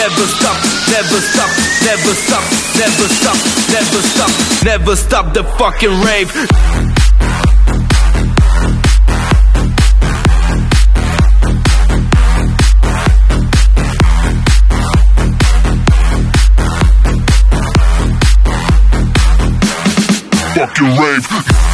never stop, never stop, never stop, never stop, never stop, never stop the fucking rave. Fucking rave.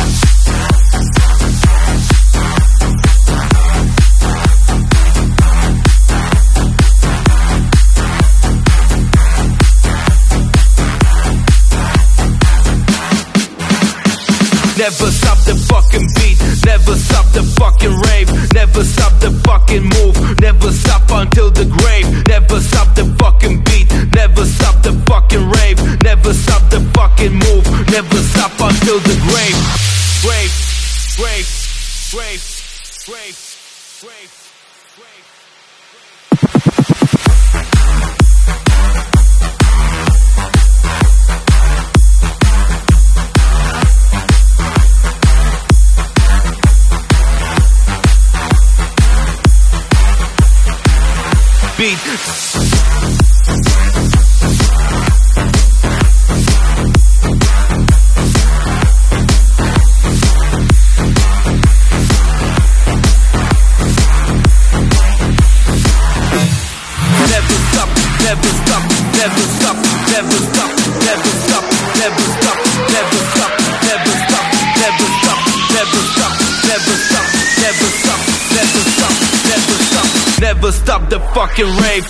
Never stop the fucking beat, never stop the fucking rave, never stop the fucking move, never stop until the grave, never stop the fucking beat, never stop the fucking rave, never stop the fucking move, never stop until the grave. Rave, rave, rave, rave, rave, rave. Beat. Never stop, never stop, never stop, never stop, never stop, never stop, never stop, never stop, never stop, never stop, never stop, never stop, never stop, never stop, never stop the fucking rave.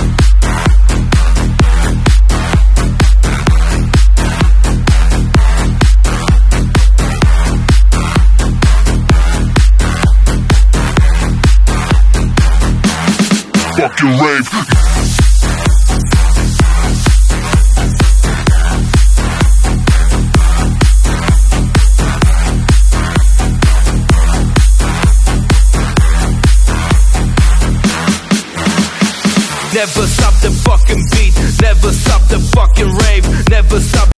Fucking rave. Never stop the fucking beat, never stop the fucking rave, never stop.